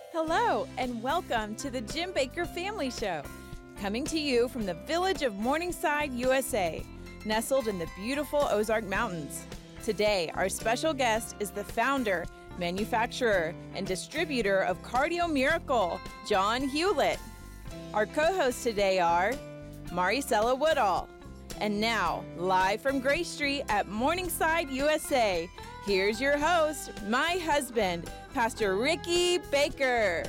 Hello, and welcome to the Jim Bakker Family Show, coming to you from the village of Morningside, USA, nestled in the beautiful Ozark Mountains. Today, our special guest is the founder, manufacturer, and distributor of Cardio Miracle, John Hewlett. Our co-hosts today are Maricela Woodall. And now, live from Gray Street at Morningside, USA, here's your host, my husband, Pastor Ricky Bakker.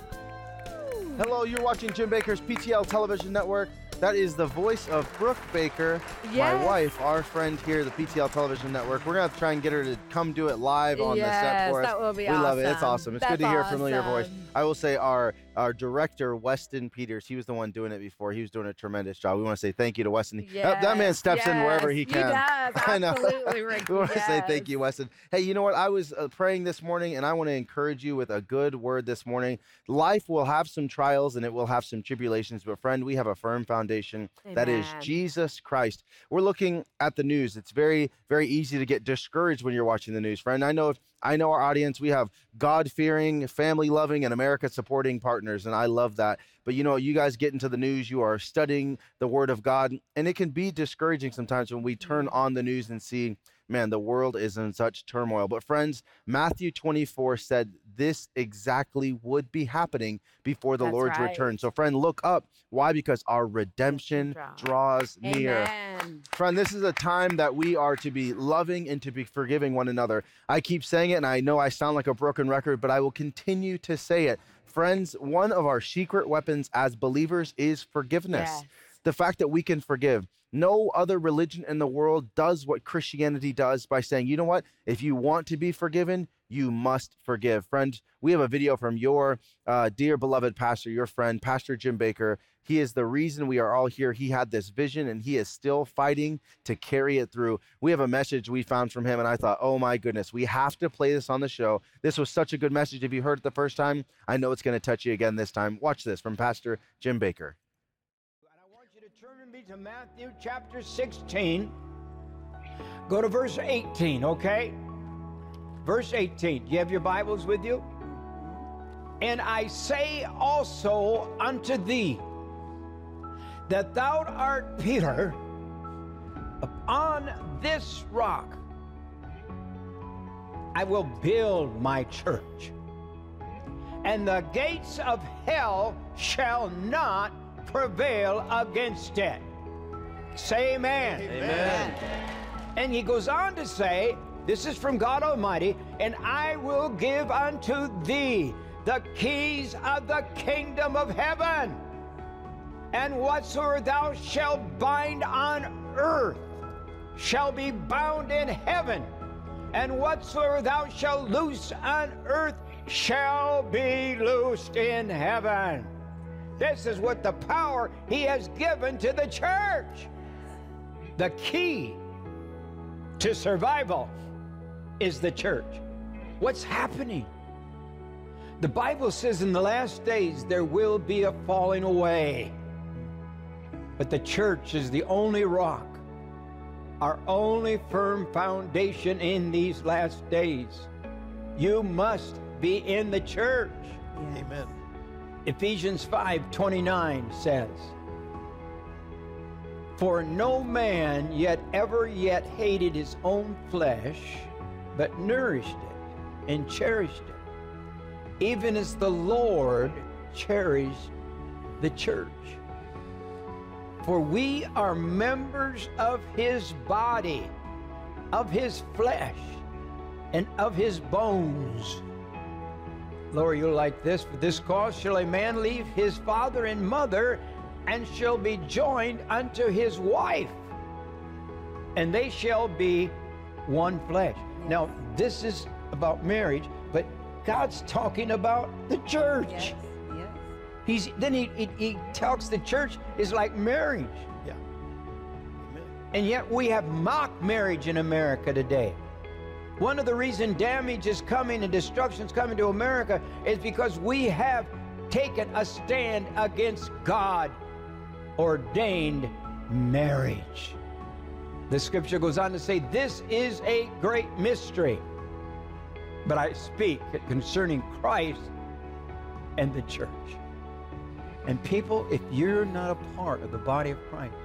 Hello, you're watching Jim Bakker's PTL Television Network. That is the voice of Brooke Bakker, my wife, our friend here, the PTL Television Network. We're going to try and get her to come do it live on the set for us. That will be awesome. We love it. awesome. It's awesome. It's That's good to hear a awesome. familiar voice. I will say our director, Weston Peters, he was the one doing it before. He was doing a tremendous job. We want to say thank you to Weston. That man steps in wherever he can. He does. I know. Absolutely, Ricky. We want to say thank you, Weston. Hey, you know what? I was praying this morning, and I want to encourage you with a good word this morning. Life will have some trials, and it will have some tribulations, but friend, we have a firm foundation. Amen. That is Jesus Christ. We're looking at the news. It's very, very easy to get discouraged when you're watching the news, friend. I know our audience. We have God-fearing, family-loving, and America-supporting partners, and I love that. But you know, you guys get into the news, you are studying the Word of God, and it can be discouraging sometimes when we turn on the news and see, man, the world is in such turmoil. But friends, Matthew 24 said this exactly would be happening before the Lord's return. So friend, look up. Why? Because our redemption draws near. Friend, this is a time that we are to be loving and to be forgiving one another. I keep saying it, and I know I sound like a broken record, but I will continue to say it. Friends, one of our secret weapons as believers is forgiveness. Yes. The fact that we can forgive. No other religion in the world does what Christianity does by saying, you know what? If you want to be forgiven, you must forgive. Friend, we have a video from your dear beloved pastor, your friend, Pastor Jim Bakker. He is the reason we are all here. He had this vision, and he is still fighting to carry it through. We have a message we found from him, and I thought, oh my goodness, we have to play this on the show. This was such a good message. If you heard it the first time, I know it's going to touch you again this time. Watch this from Pastor Jim Bakker. Turn with me to Matthew chapter 16. Go to verse 18, okay? Verse 18. Do you have your Bibles with you? And I say also unto thee, that thou art Peter, upon this rock I will build my church, and the gates of hell shall not prevail against it. Say amen. Amen. And he goes on to say, this is from God Almighty, and I will give unto thee the keys of the kingdom of heaven. And whatsoever thou shalt bind on earth shall be bound in heaven. And whatsoever thou shalt loose on earth shall be loosed in heaven. This is what the power he has given to the church. The key to survival is the church. What's happening? The Bible says in the last days there will be a falling away. But the church is the only rock, our only firm foundation in these last days. You must be in the church. Yeah. Amen. Ephesians 5:29 says, for no man ever yet hated his own flesh, but nourished it and cherished it, even as the Lord cherished the church. For we are members of his body, of his flesh, and of his bones. Lord, you'll like this. For this cause shall a man leave his father and mother, and shall be joined unto his wife, and they shall be one flesh. Now, this is about marriage, but God's talking about the church. Yes. He talks the church is like marriage. Yeah. Amen. And yet we have mock marriage in America today. One of the reasons damage is coming and destruction is coming to America is because we have taken a stand against God ordained marriage. The scripture goes on to say, this is a great mystery. But I speak concerning Christ and the church. And people, if you're not a part of the body of Christ,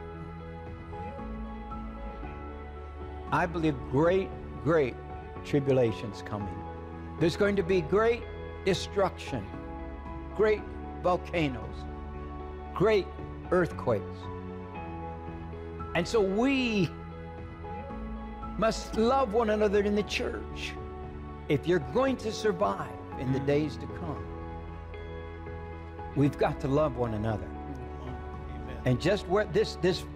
I believe great tribulations coming. There's going to be great destruction, great volcanoes, great earthquakes. And so we must love one another in the church if you're going to survive in the days to come. We've got to love one another. Amen. And just where this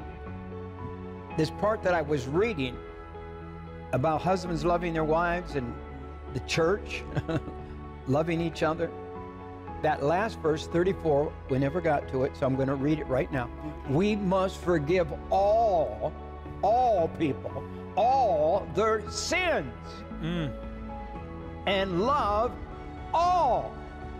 part that I was reading about husbands loving their wives and the church loving each other, that last verse, 34, we never got to it, so I'm going to read it right now. We must forgive all people, all their sins, and love all.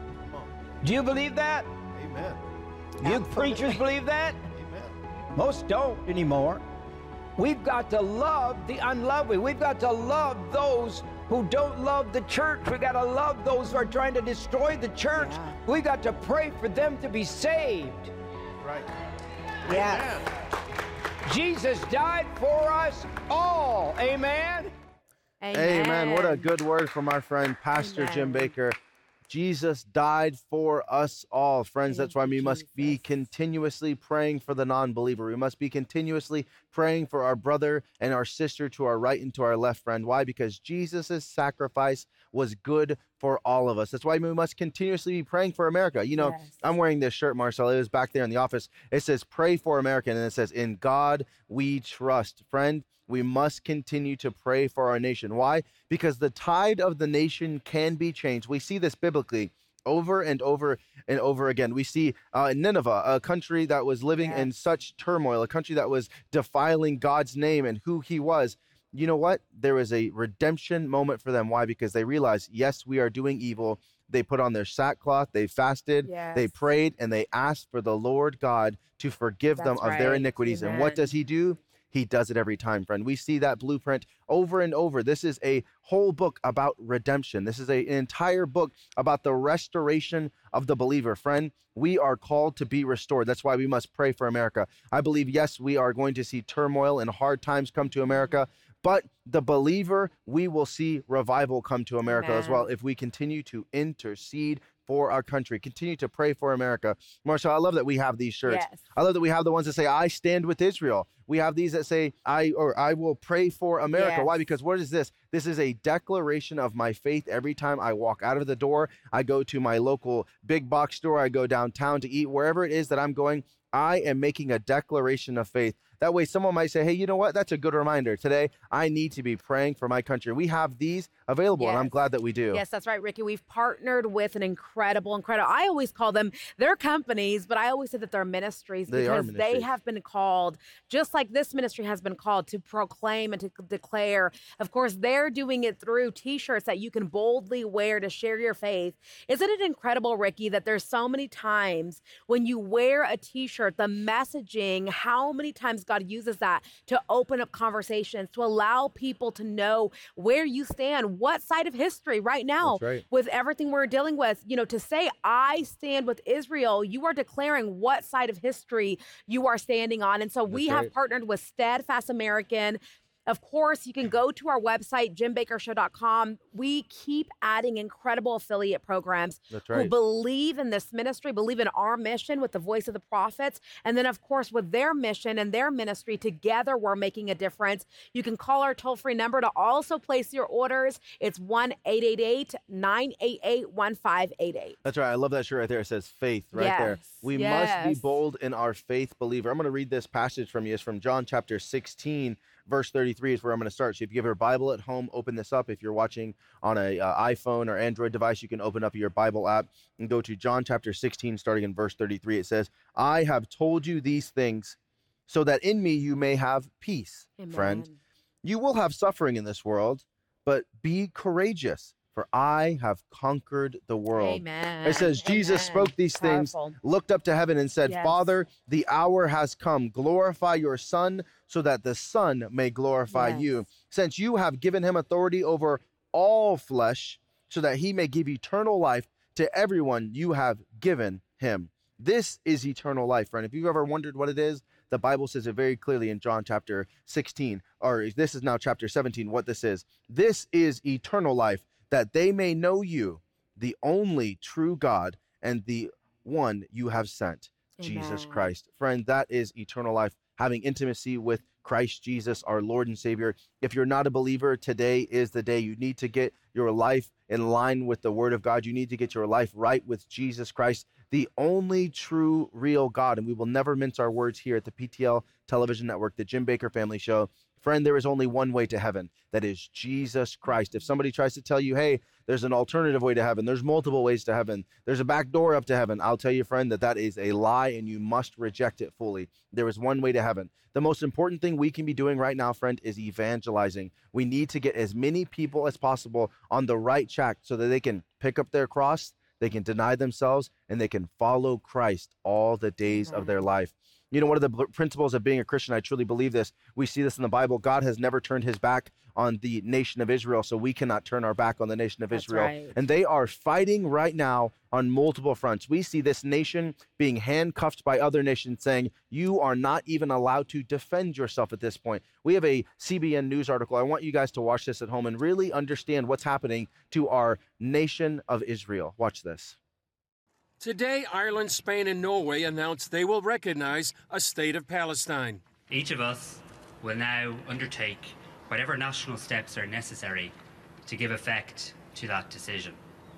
Do you believe that? Amen. You preachers believe that? Amen. Most don't anymore. We've got to love the unlovely. We've got to love those who don't love the church. We've got to love those who are trying to destroy the church. Yeah. We've got to pray for them to be saved. Right. Yeah. Jesus died for us all. Amen. Amen. What a good word from our friend, Pastor Jim Bakker. Jesus died for us all. Friends, that's why we must be continuously praying for the non-believer. We must be continuously praying for our brother and our sister to our right and to our left, friend. Why? Because Jesus' sacrifice was good for all of us. That's why we must continuously be praying for America. You know, I'm wearing this shirt, Marcel. It was back there in the office. It says, pray for America. And it says, in God we trust. Friend, we must continue to pray for our nation. Why? Because the tide of the nation can be changed. We see this biblically over and over and over again. We see Nineveh, a country that was living in such turmoil, a country that was defiling God's name and who he was. You know what? There was a redemption moment for them. Why? Because they realized, yes, we are doing evil. They put on their sackcloth, they fasted, they prayed, and they asked for the Lord God to forgive them of their iniquities. Amen. And what does he do? He does it every time, friend. We see that blueprint over and over. This is a whole book about redemption. This is an entire book about the restoration of the believer. Friend, we are called to be restored. That's why we must pray for America. I believe, yes, we are going to see turmoil and hard times come to America, but the believer, we will see revival come to America as well if we continue to intercede for our country, continue to pray for America. Marshall, I love that we have these shirts. Yes. I love that we have the ones that say, I stand with Israel. We have these that say, I will pray for America. Yes. Why? Because what is this? This is a declaration of my faith. Every time I walk out of the door, I go to my local big box store, I go downtown to eat, wherever it is that I'm going, I am making a declaration of faith. That way someone might say, hey, you know what? That's a good reminder. Today, I need to be praying for my country. We have these available, and I'm glad that we do. Yes, that's right, Ricky. We've partnered with an incredible, I always call them, they're companies, but I always say that they're ministries because they have been called, just like this ministry has been called, to proclaim and to declare. Of course, they're doing it through T-shirts that you can boldly wear to share your faith. Isn't it incredible, Ricky, that there's so many times when you wear a T-shirt, the messaging, how many times God uses that to open up conversations, to allow people to know where you stand, what side of history right now with everything we're dealing with. You know, to say, I stand with Israel, you are declaring what side of history you are standing on. And so we have partnered with Steadfast American. Of course, you can go to our website, jimbakkershow.com. We keep adding incredible affiliate programs who believe in this ministry, believe in our mission with the voice of the prophets. And then, of course, with their mission and their ministry, together we're making a difference. You can call our toll-free number to also place your orders. It's 1-888-988-1588. That's right. I love that shirt right there. It says faith right there. We must be bold in our faith, believer. I'm going to read this passage from you. It's from John chapter 16. Verse 33 is where I'm going to start. So if you have your Bible at home, open this up. If you're watching on a iPhone or Android device, you can open up your Bible app and go to John chapter 16, starting in verse 33. It says, I have told you these things so that in me you may have peace, friend. You will have suffering in this world, but be courageous, for I have conquered the world. Amen. It says Jesus spoke these things, looked up to heaven and said, Father, the hour has come. Glorify your Son so that the Son may glorify you. Since you have given him authority over all flesh, so that he may give eternal life to everyone you have given him. This is eternal life, friend. If you've ever wondered what it is, the Bible says it very clearly in John chapter 16, or this is now chapter 17, what this is. This is eternal life, that they may know you, the only true God, and the one you have sent, Amen. Jesus Christ. Friend, that is eternal life, having intimacy with Christ Jesus, our Lord and Savior. If you're not a believer, today is the day. You need to get your life in line with the Word of God. You need to get your life right with Jesus Christ, the only true, real God. And we will never mince our words here at the PTL Television Network, the Jim Bakker Family Show. Friend, there is only one way to heaven. That is Jesus Christ. If somebody tries to tell you, hey, there's an alternative way to heaven, there's multiple ways to heaven, there's a back door up to heaven, I'll tell you, friend, that is a lie, and you must reject it fully. There is one way to heaven. The most important thing we can be doing right now, friend, is evangelizing. We need to get as many people as possible on the right track so that they can pick up their cross, they can deny themselves, and they can follow Christ all the days of their life. You know, one of the principles of being a Christian, I truly believe this. We see this in the Bible. God has never turned his back on the nation of Israel, so we cannot turn our back on the nation of Israel. Right. And they are fighting right now on multiple fronts. We see this nation being handcuffed by other nations, saying, you are not even allowed to defend yourself at this point. We have a CBN News article. I want you guys to watch this at home and really understand what's happening to our nation of Israel. Watch this. Today, Ireland, Spain, and Norway announced they will recognize a state of Palestine. Each of us will now undertake whatever national steps are necessary to give effect to that decision.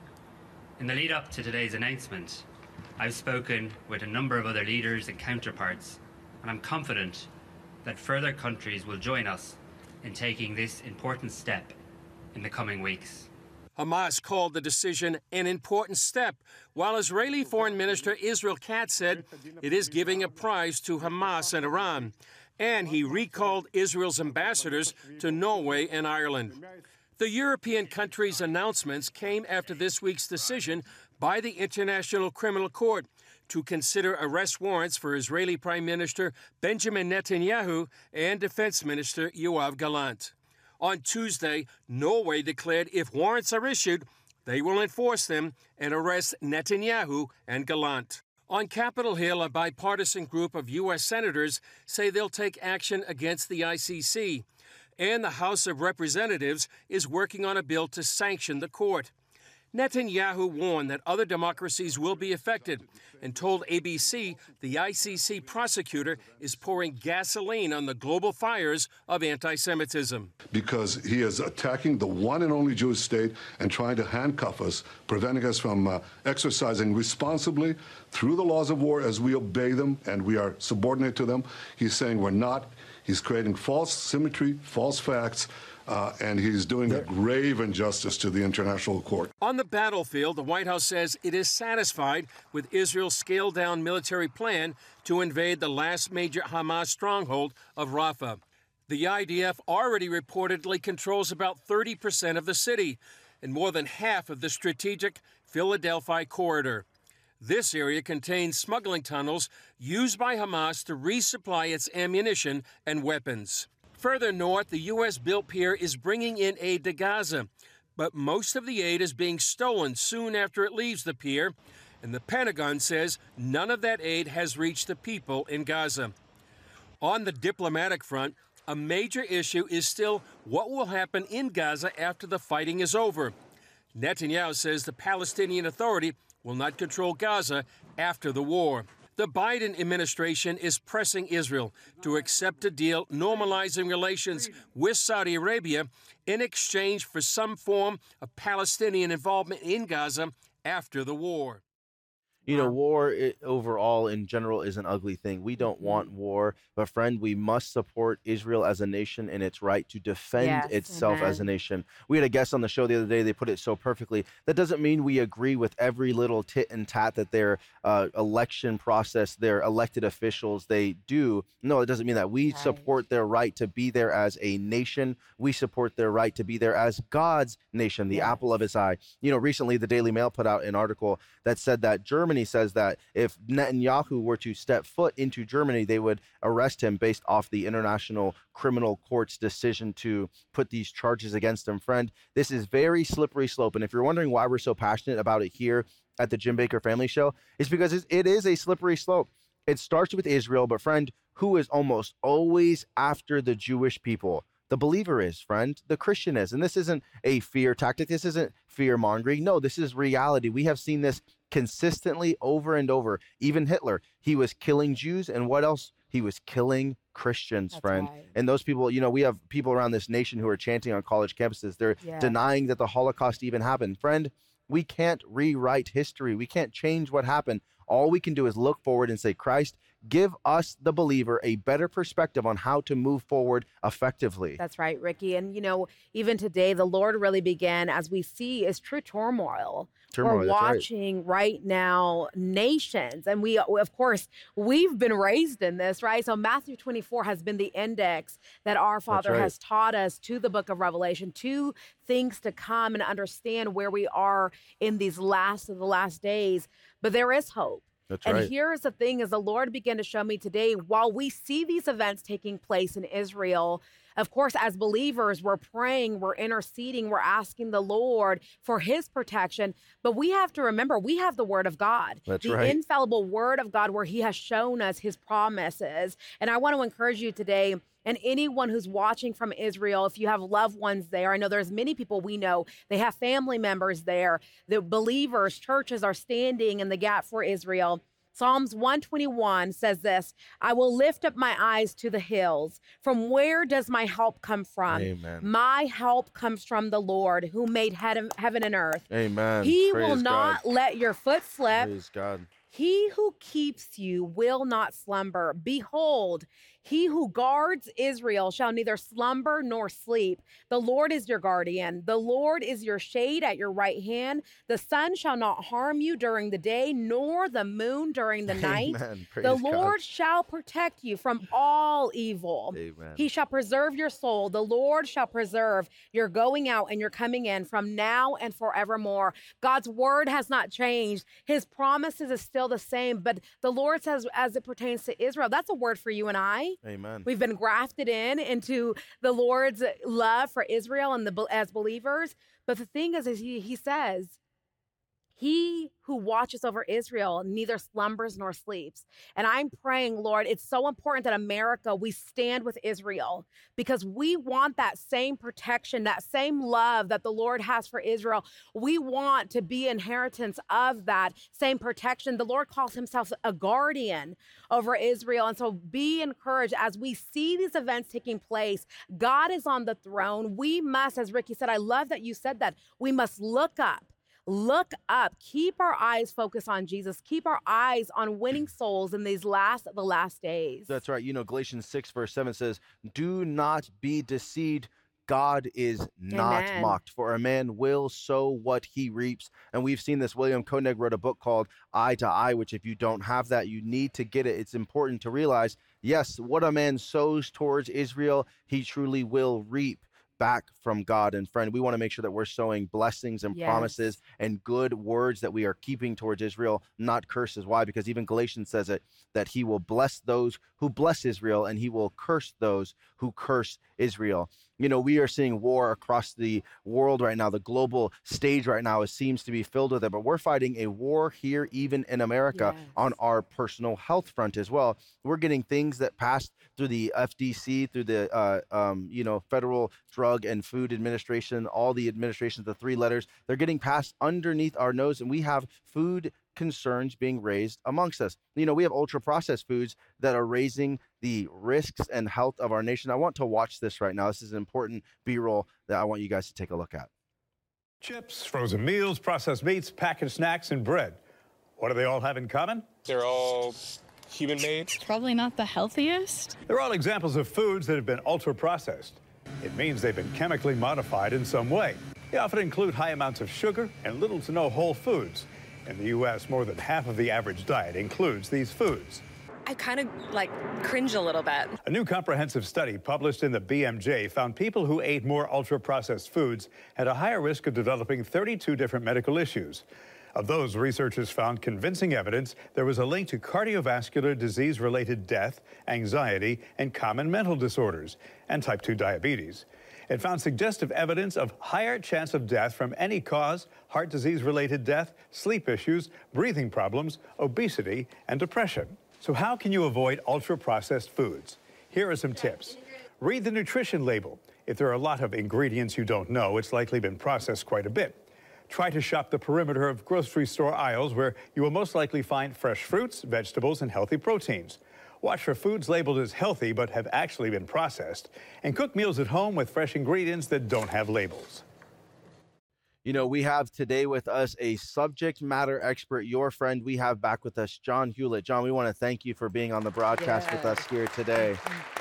In the lead up to today's announcement, I've spoken with a number of other leaders and counterparts, and I'm confident that further countries will join us in taking this important step in the coming weeks. Hamas called the decision an important step, while Israeli Foreign Minister Israel Katz said it is giving a prize to Hamas and Iran. And he recalled Israel's ambassadors to Norway and Ireland. The European countries' announcements came after this week's decision by the International Criminal Court to consider arrest warrants for Israeli Prime Minister Benjamin Netanyahu and Defense Minister Yoav Gallant. On Tuesday, Norway declared if warrants are issued, they will enforce them and arrest Netanyahu and Gallant. On Capitol Hill, a bipartisan group of U.S. senators say they'll take action against the ICC, and the House of Representatives is working on a bill to sanction the court. Netanyahu warned that other democracies will be affected and told ABC the ICC prosecutor is pouring gasoline on the global fires of anti-Semitism. Because he is attacking the one and only Jewish state and trying to handcuff us, preventing us from exercising responsibly through the laws of war as we obey them and we are subordinate to them. He's saying we're not. He's creating false symmetry, false facts, and he's doing a grave injustice to the international court. On the battlefield, the White House says it is satisfied with Israel's scaled-down military plan to invade the last major Hamas stronghold of Rafah. The IDF already reportedly controls about 30% of the city and more than half of the strategic Philadelphia corridor. This area contains smuggling tunnels used by Hamas to resupply its ammunition and weapons. Further north, the U.S.-built pier is bringing in aid to Gaza, but most of the aid is being stolen soon after it leaves the pier, and the Pentagon says none of that aid has reached the people in Gaza. On the diplomatic front, a major issue is still what will happen in Gaza after the fighting is over. Netanyahu says the Palestinian Authority will not control Gaza after the war. The Biden administration is pressing Israel to accept a deal normalizing relations with Saudi Arabia in exchange for some form of Palestinian involvement in Gaza after the war. You know, war overall in general is an ugly thing. We don't want war, but friend, we must support Israel as a nation and its right to defend itself as a nation. We had a guest on the show the other day. They put it so perfectly. That doesn't mean we agree with every little tit and tat that their election process, their elected officials, they do. No, it doesn't mean that. We support their right to be there as a nation. We support their right to be there as God's nation, the apple of his eye. You know, recently the Daily Mail put out an article that said that Germany Germany says that if Netanyahu were to step foot into Germany, they would arrest him based off the International Criminal Court's decision to put these charges against him. Friend, this is very slippery slope. And if you're wondering why we're so passionate about it here at the Jim Bakker Family Show, it's because it is a slippery slope. It starts with Israel, but friend, who is almost always after the Jewish people? The believer is, friend. The Christian is. And this isn't a fear tactic. This isn't fear mongering. No, this is reality. We have seen this consistently over and over. Even Hitler, he was killing Jews. And what else? He was killing Christians, That's friend. right. And those people, we have people around this nation who are chanting on college campuses. They're denying that the Holocaust even happened. Friend, we can't rewrite history. We can't change what happened. All we can do is look forward and say, Christ, give us, the believer, a better perspective on how to move forward effectively. That's right, Ricky. And, even today, the Lord really began, as we see, is true turmoil. We're watching right now nations. And we, of course, we've been raised in this, right? So Matthew 24 has been the index that our Father has taught us to the book of Revelation, to things to come, and understand where we are in these last of the last days. But there is hope. And here's the thing, as the Lord began to show me today, while we see these events taking place in Israel, of course, as believers, we're praying, we're interceding, we're asking the Lord for his protection. But we have to remember, we have the word of God, the infallible word of God, where he has shown us his promises. And I want to encourage you today, and anyone who's watching from Israel, if you have loved ones there, I know there's many people we know, they have family members there. The believers, churches are standing in the gap for Israel. Psalms 121 says this, I will lift up my eyes to the hills. From where does my help come from? Amen. My help comes from the Lord who made heaven and earth. Amen. He will not let your foot slip. Praise God. He who keeps you will not slumber. Behold, he who guards Israel shall neither slumber nor sleep. The Lord is your guardian. The Lord is your shade at your right hand. The sun shall not harm you during the day, nor the moon during the night. The Lord shall protect you from all evil. Amen. He shall preserve your soul. The Lord shall preserve your going out and your coming in from now and forevermore. God's word has not changed. His promises is still the same. But the Lord says, as it pertains to Israel, that's a word for you and I. Amen. We've been grafted into the Lord's love for Israel and as believers. But the thing is he says, he who watches over Israel neither slumbers nor sleeps. And I'm praying, Lord, it's so important that America, we stand with Israel, because we want that same protection, that same love that the Lord has for Israel. We want to be inheritance of that same protection. The Lord calls himself a guardian over Israel. And so be encouraged as we see these events taking place. God is on the throne. We must, as Ricky said, I love that you said that, we must look up. Look up, keep our eyes focused on Jesus, keep our eyes on winning souls in the last days. That's right. Galatians 6 verse 7 says, do not be deceived. God is not mocked, for a man will sow what he reaps. And we've seen this. William Koenig wrote a book called Eye to Eye, which if you don't have that, you need to get it. It's important to realize, yes, what a man sows towards Israel, he truly will reap back from God. And friend, we want to make sure that we're sowing blessings and promises and good words that we are keeping towards Israel, not curses. Why? Because even Galatians says it, that he will bless those who bless Israel and he will curse those who curse Israel. We are seeing war across the world right now. The global stage right now seems to be filled with it, but we're fighting a war here, even in America, on our personal health front as well. We're getting things that passed through the FDC, through the, Federal Drug and Food Administration, all the administrations, the three letters, they're getting passed underneath our nose, and we have food concerns being raised amongst us. We have ultra processed foods that are raising the risks and health of our nation. I want to watch this right now. This is an important B-roll that I want you guys to take a look at. Chips, frozen meals, processed meats, packaged snacks, and bread. What do they all have in common? They're all human-made. Probably not the healthiest. They're all examples of foods that have been ultra processed. It means they've been chemically modified in some way. They often include high amounts of sugar and little to no whole foods. In the U.S., more than half of the average diet includes these foods. I kind of cringe a little bit. A new comprehensive study published in the BMJ found people who ate more ultra-processed foods had a higher risk of developing 32 different medical issues. Of those, researchers found convincing evidence there was a link to cardiovascular disease-related death, anxiety, and common mental disorders, and type 2 diabetes. It found suggestive evidence of higher chance of death from any cause, heart disease-related death, sleep issues, breathing problems, obesity, and depression. So how can you avoid ultra-processed foods? Here are some tips. Read the nutrition label. If there are a lot of ingredients you don't know, it's likely been processed quite a bit. Try to shop the perimeter of grocery store aisles where you will most likely find fresh fruits, vegetables, and healthy proteins. Watch for foods labeled as healthy but have actually been processed. And cook meals at home with fresh ingredients that don't have labels. You know, we have today with us a subject matter expert, your friend. We have back with us John Hewlett. John, we want to thank you for being on the broadcast with us here today.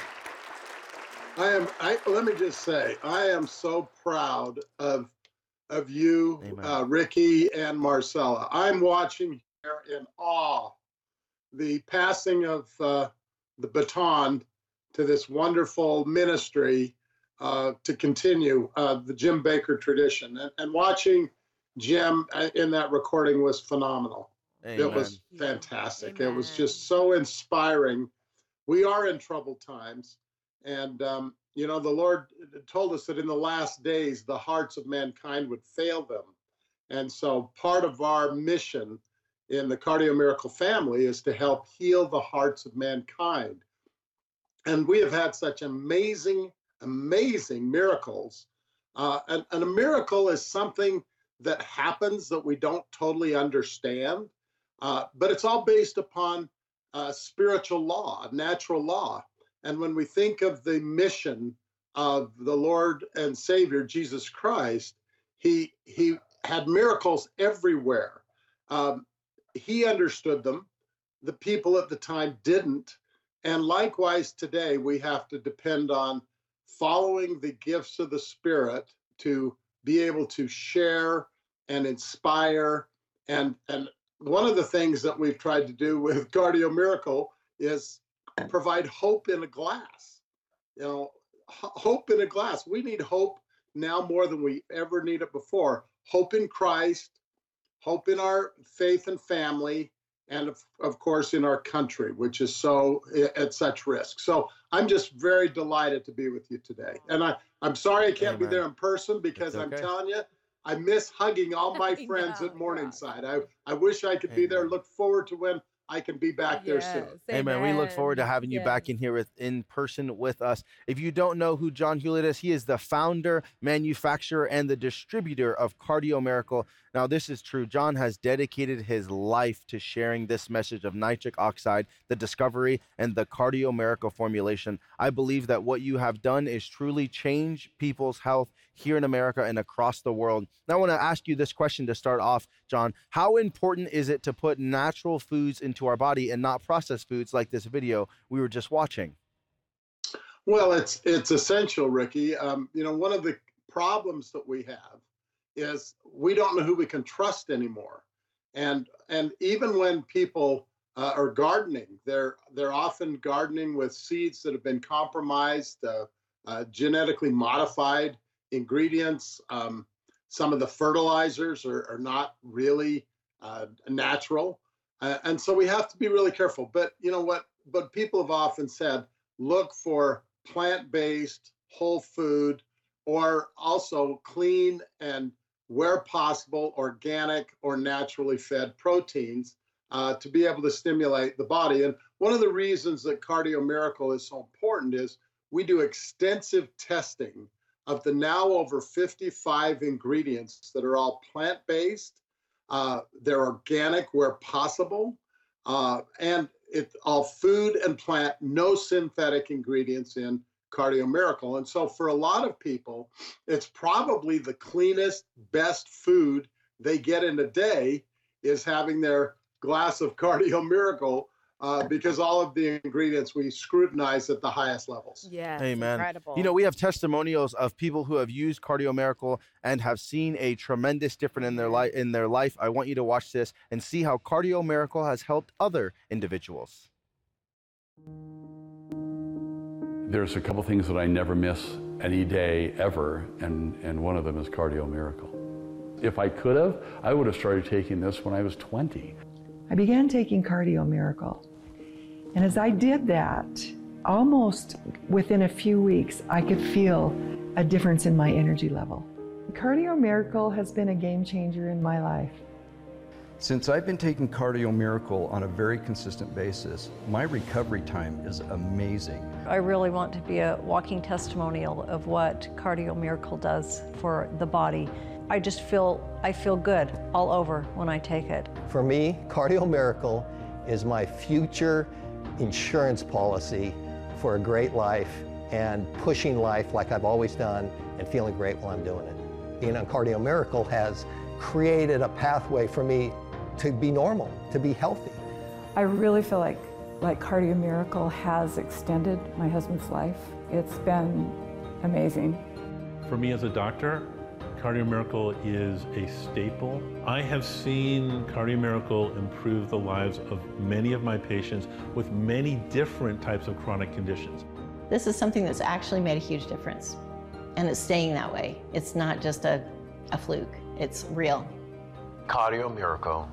Let me just say, I am so proud of you, Ricky and Marcella. I'm watching here in awe the passing of the baton to this wonderful ministry to continue the Jim Bakker tradition. And watching Jim in that recording was phenomenal. Amen. It was fantastic. Amen. It was just so inspiring. We are in troubled times. And, you know, the Lord told us that in the last days, the hearts of mankind would fail them. And so part of our mission in the Cardio Miracle family is to help heal the hearts of mankind. And we have had such amazing miracles. And a miracle is something that happens that we don't totally understand, but it's all based upon spiritual law, natural law. And when we think of the mission of the Lord and Savior, Jesus Christ, he had miracles everywhere. He understood them. The people at the time didn't. And likewise today, we have to depend on following the gifts of the Spirit to be able to share and inspire. And one of the things that we've tried to do with Cardio Miracle is provide hope in a glass. You know, hope in a glass. We need hope now more than we ever needed before. Hope in Christ, hope in our faith and family, and of course in our country, which is so at such risk. So I'm just very delighted to be with you today. And I'm sorry I can't be there in person because I'm telling you, I miss hugging all my friends at Morningside. I wish I could be there. Look forward to when I can be back there soon. Amen. We look forward to having you back in here in person with us. If you don't know who John Hewlett is, he is the founder, manufacturer, and the distributor of Cardio Miracle. Now, this is true. John has dedicated his life to sharing this message of nitric oxide, the discovery, and the Cardio Miracle formulation. I believe that what you have done is truly change people's health here in America and across the world. Now, I want to ask you this question to start off, John. How important is it to put natural foods into our body and not processed foods like this video we were just watching? Well, it's essential, Ricky. You know, one of the problems that we have is we don't know who we can trust anymore. And even when people are gardening, they're often gardening with seeds that have been compromised, genetically modified ingredients. Some of the fertilizers are not really natural. And so we have to be really careful. But you know what people have often said, look for plant-based, whole food, or also clean and, where possible, organic or naturally fed proteins to be able to stimulate the body. And one of the reasons that Cardio Miracle is so important is we do extensive testing of the now over 55 ingredients that are all plant-based. They're organic where possible, and it's all food and plant, no synthetic ingredients in Cardio Miracle. And so for a lot of people, it's probably the cleanest, best food they get in a day is having their glass of Cardio Miracle because all of the ingredients we scrutinize at the highest levels. Yeah, amen. Incredible. You know, we have testimonials of people who have used Cardio Miracle and have seen a tremendous difference in their life. I want you to watch this and see how Cardio Miracle has helped other individuals. There's a couple things that I never miss any day ever, and one of them is Cardio Miracle. If I could have, I would have started taking this when I was 20. I began taking Cardio Miracle. And as I did that, almost within a few weeks, I could feel a difference in my energy level. Cardio Miracle has been a game changer in my life. Since I've been taking Cardio Miracle on a very consistent basis, my recovery time is amazing. I really want to be a walking testimonial of what Cardio Miracle does for the body. I feel good all over when I take it. For me, Cardio Miracle is my future insurance policy for a great life and pushing life like I've always done and feeling great while I'm doing it. Being on Cardio Miracle has created a pathway for me to be normal, to be healthy. I really feel like Cardio Miracle has extended my husband's life. It's been amazing. For me as a doctor, Cardio Miracle is a staple. I have seen Cardio Miracle improve the lives of many of my patients with many different types of chronic conditions. This is something that's actually made a huge difference, and it's staying that way. It's not just a fluke, it's real. Cardio Miracle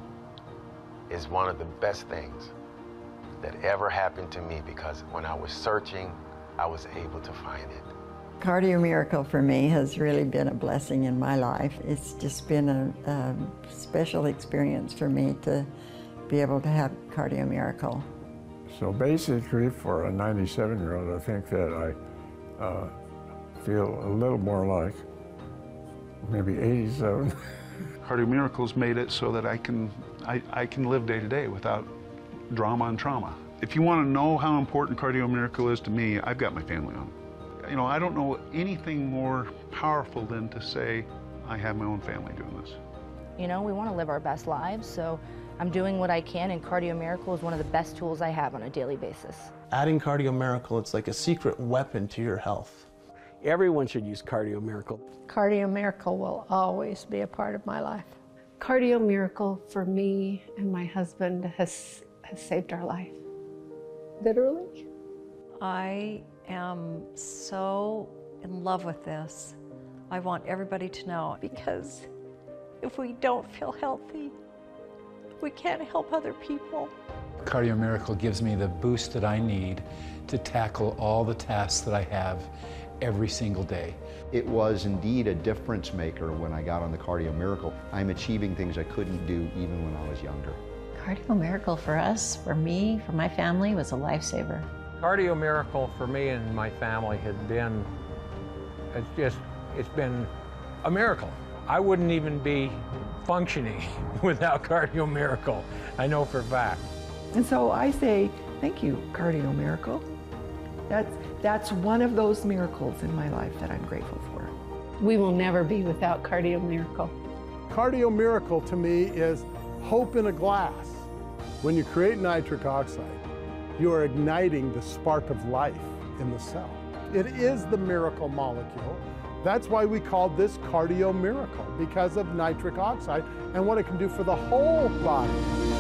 is one of the best things that ever happened to me, because when I was searching, I was able to find it. Cardio Miracle for me has really been a blessing in my life. It's just been a special experience for me to be able to have Cardio Miracle. So basically, for a 97-year-old, I think that I feel a little more like maybe 87. Cardio Miracle's made it so that I can live day to day without drama and trauma. If you want to know how important Cardio Miracle is to me, I've got my family on. You know, I don't know anything more powerful than to say I have my own family doing this. You know, we want to live our best lives, so I'm doing what I can, and Cardio Miracle is one of the best tools I have on a daily basis. Adding Cardio Miracle, it's like a secret weapon to your health. Everyone should use Cardio Miracle. Cardio Miracle will always be a part of my life. Cardio Miracle for me and my husband has saved our life. Literally. I am so in love with this. I want everybody to know, because if we don't feel healthy, we can't help other people. Cardio Miracle gives me the boost that I need to tackle all the tasks that I have every single day. It was indeed a difference maker when I got on the Cardio Miracle. I'm achieving things I couldn't do even when I was younger. Cardio Miracle for us, for me, for my family, was a lifesaver. Cardio Miracle for me and my family has been, it's been a miracle. I wouldn't even be functioning without Cardio Miracle. I know for a fact. And so I say, thank you, Cardio Miracle. That's one of those miracles in my life that I'm grateful for. We will never be without Cardio Miracle. Cardio Miracle to me is hope in a glass. When you create nitric oxide, you are igniting the spark of life in the cell. It is the miracle molecule. That's why we called this Cardio Miracle, because of nitric oxide and what it can do for the whole body.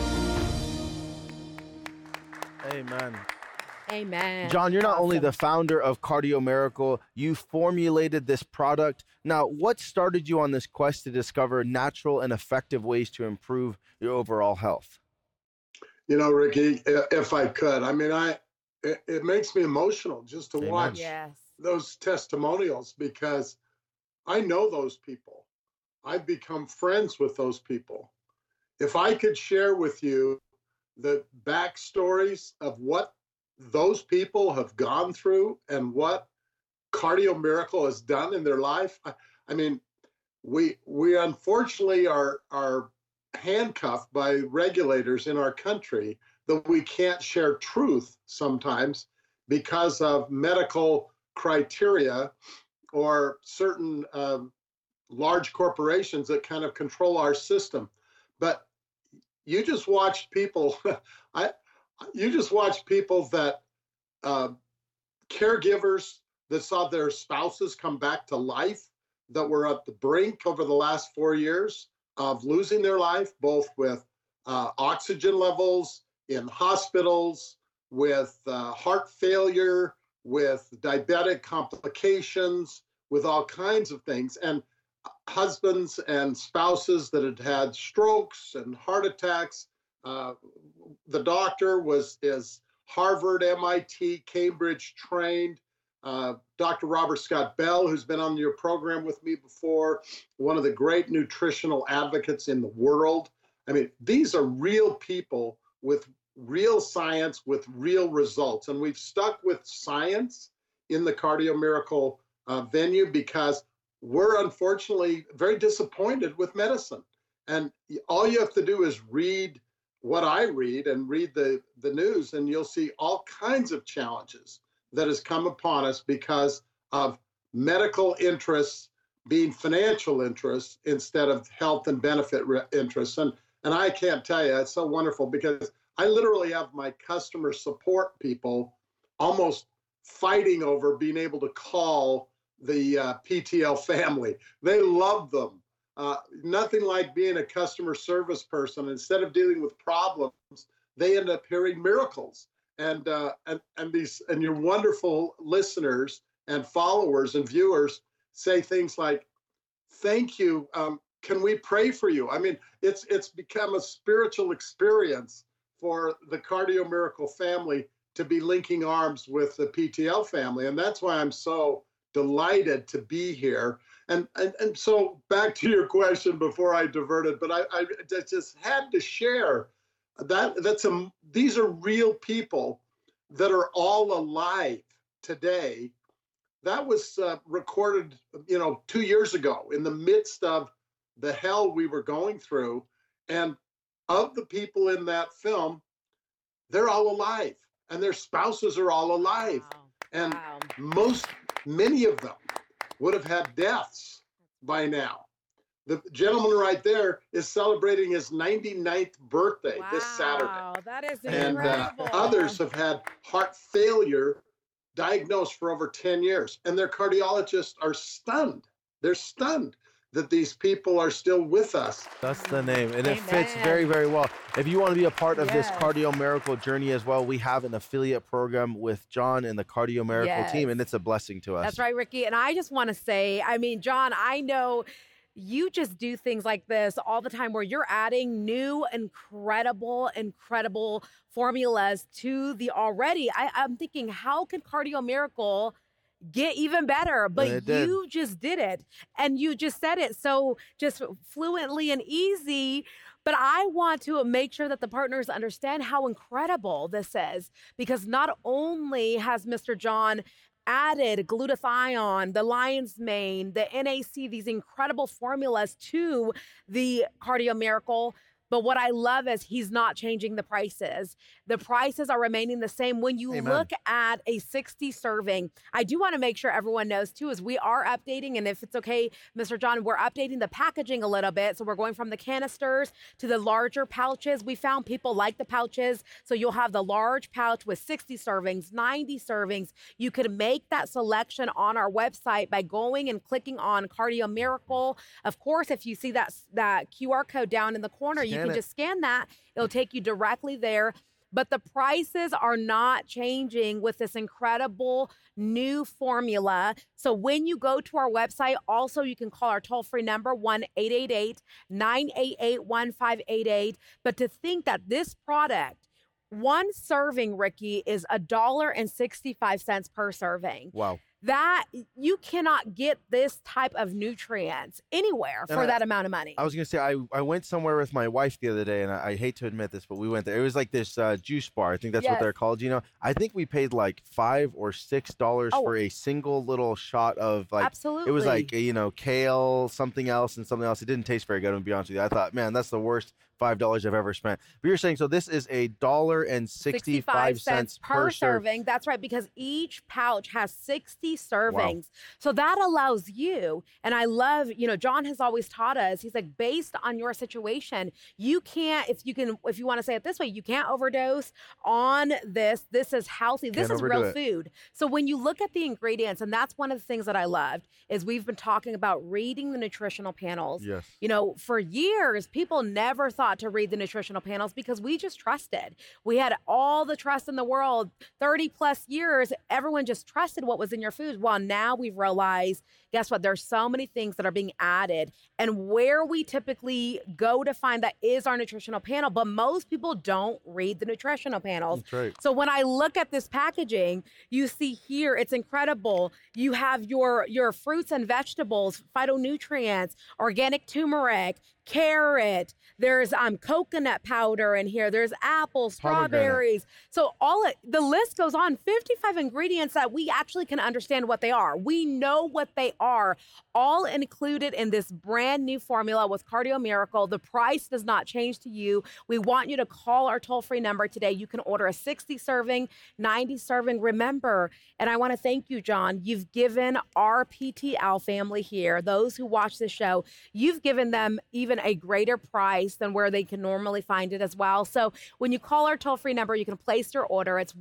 Amen. Amen. John, you're not only the founder of Cardio Miracle, you formulated this product. Now, what started you on this quest to discover natural and effective ways to improve your overall health? You know, Ricky, if I could, I mean, it makes me emotional just to watch those testimonials, because I know those people. I've become friends with those people. If I could share with you the backstories of what those people have gone through and what Cardio Miracle has done in their life, I mean, we unfortunately are handcuffed by regulators in our country that we can't share truth sometimes because of medical criteria or certain large corporations that kind of control our system. But you just watched people, you just watched people that caregivers that saw their spouses come back to life, that were at the brink over the last 4 years of losing their life, both with oxygen levels in hospitals, with heart failure, with diabetic complications, with all kinds of things. And husbands and spouses that had strokes and heart attacks. The doctor is Harvard, MIT, Cambridge trained. Dr. Robert Scott Bell, who's been on your program with me before, one of the great nutritional advocates in the world. I mean, these are real people with real science, with real results. And we've stuck with science in the Cardio Miracle venue because we're unfortunately very disappointed with medicine. And all you have to do is read what I read and read the news, and you'll see all kinds of challenges that has come upon us because of medical interests being financial interests instead of health and benefit interests. And I can't tell you, it's so wonderful because I literally have my customer support people almost fighting over being able to call the PTL family. They love them. Nothing like being a customer service person. Instead of dealing with problems, they end up hearing miracles. And your wonderful listeners and followers and viewers say things like, "Thank you. Can we pray for you?" I mean, it's become a spiritual experience for the Cardio Miracle family to be linking arms with the PTL family, and that's why I'm so delighted to be here. And so back to your question before I diverted, but I just had to share that these are real people that are all alive today. That was recorded, 2 years ago in the midst of the hell we were going through. And of the people in that film, they're all alive and their spouses are all alive. Wow. And many of them would have had deaths by now. The gentleman right there is celebrating his 99th birthday this Saturday. Wow, that is incredible. And others have had heart failure diagnosed for over 10 years. And their cardiologists are stunned. They're stunned that these people are still with us. That's the name. And it fits very, very well. If you want to be a part of this Cardio Miracle journey as well, we have an affiliate program with John and the Cardio Miracle team, and it's a blessing to us. That's right, Ricky. And I just want to say, I mean, John, I know you just do things like this all the time where you're adding new, incredible formulas to the already. I'm thinking, how can Cardio Miracle get even better? But you just did it. And you just said it so just fluently and easy. But I want to make sure that the partners understand how incredible this is, because not only has Mr. John added glutathione, the lion's mane, the NAC, these incredible formulas to the Cardio Miracle, but what I love is he's not changing the prices. The prices are remaining the same. When you look at a 60 serving, I do want to make sure everyone knows too, is we are updating, and if it's okay, Mr. John, we're updating the packaging a little bit. So we're going from the canisters to the larger pouches. We found people like the pouches. So you'll have the large pouch with 60 servings, 90 servings. You could make that selection on our website by going and clicking on Cardio Miracle. Of course, if you see that QR code down in the corner, you can just scan that. It'll take you directly there. But the prices are not changing with this incredible new formula. So when you go to our website, also you can call our toll-free number, 1-888-988-1588. But to think that this product, one serving, Ricky, is $1.65 per serving. Wow. That you cannot get this type of nutrients anywhere for that amount of money. I was going to say, I went somewhere with my wife the other day, and I hate to admit this, but we went there. It was like this juice bar. I think that's what they're called. I think we paid like $5 or $6 for a single little shot of like, absolutely. It was like, kale, something else, and something else. It didn't taste very good, to be honest with you. I thought, man, that's the worst $5 I've ever spent. But you're saying, so this is $1.65 per serving. That's right, because each pouch has 60 servings. Wow. So that allows you, and I love, John has always taught us, he's like, based on your situation, you can't, if you want to say it this way, you can't overdose on this. This is healthy. This is real food. So when you look at the ingredients, and that's one of the things that I loved, is we've been talking about reading the nutritional panels. Yes. For years, people never thought taught to read the nutritional panels because we just trusted. We had all the trust in the world, 30 plus years. Everyone just trusted what was in your food. Well, now we've realized, guess what? There's so many things that are being added, and where we typically go to find that is our nutritional panel, but most people don't read the nutritional panels. That's right. So when I look at this packaging, you see here, it's incredible. You have your fruits and vegetables, phytonutrients, organic turmeric, carrot, there's coconut powder in here, there's apples, strawberries. So the list goes on, 55 ingredients that we actually can understand what they are. We know what they are, all included in this brand new formula with Cardio Miracle. The price does not change to you. We want you to call our toll-free number today. You can order a 60 serving, 90 serving. Remember, and I want to thank you, John, you've given our PTL family here, those who watch the show, you've given them even a greater price than where they can normally find it as well. So when you call our toll-free number, you can place your order. It's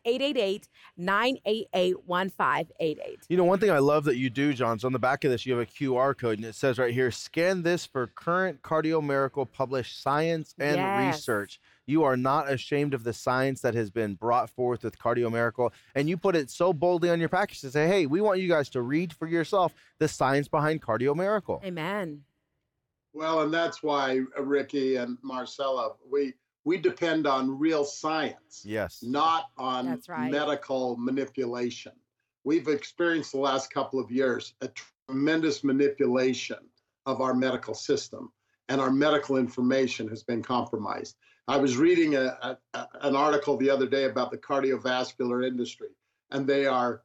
1-888-988-1588. You know, one thing I love that you do, John, is on the back of this, you have a QR code, and it says right here, scan this for current Cardio Miracle published science and research. You are not ashamed of the science that has been brought forth with Cardio Miracle, and you put it so boldly on your package to say, hey, we want you guys to read for yourself the science behind Cardio Miracle. Amen. Well, and that's why, Ricky and Marcella, we depend on real science, yes, not on medical manipulation. We've experienced the last couple of years a tremendous manipulation of our medical system, and our medical information has been compromised. I was reading an article the other day about the cardiovascular industry, and they are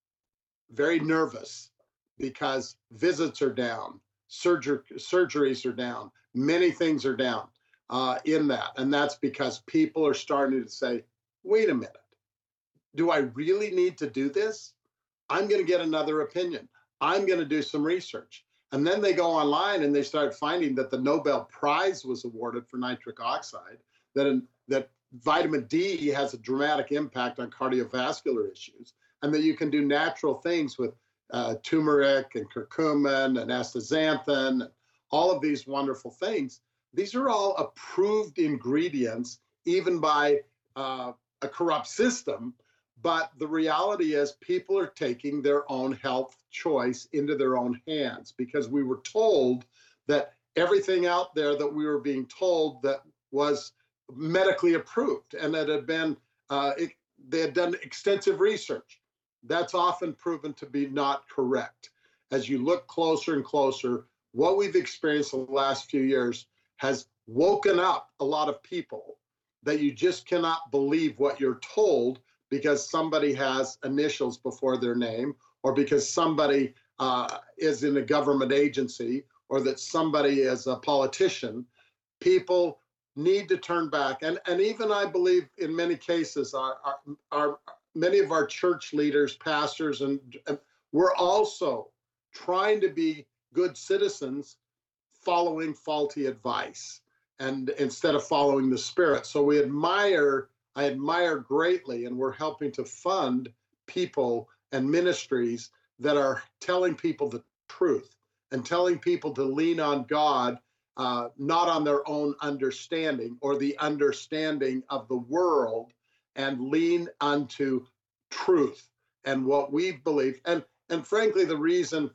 very nervous because visits are down. Surgeries are down. Many things are down in that. And that's because people are starting to say, wait a minute, do I really need to do this? I'm going to get another opinion. I'm going to do some research. And then they go online and they start finding that the Nobel Prize was awarded for nitric oxide, that vitamin D has a dramatic impact on cardiovascular issues, and that you can do natural things with turmeric and curcumin and astaxanthin, and all of these wonderful things. These are all approved ingredients, even by a corrupt system. But the reality is people are taking their own health choice into their own hands, because we were told that everything out there that we were being told that was medically approved, and that had been, they had done extensive research. That's often proven to be not correct. As you look closer and closer, what we've experienced the last few years has woken up a lot of people that you just cannot believe what you're told because somebody has initials before their name, or because somebody is in a government agency, or that somebody is a politician. People need to turn back. And even I believe in many cases, our many of our church leaders, pastors, and we're also trying to be good citizens following faulty advice, and instead of following the Spirit. So I admire greatly, and we're helping to fund people and ministries that are telling people the truth and telling people to lean on God, not on their own understanding or the understanding of the world, and lean onto truth and what we believe. And frankly, the reason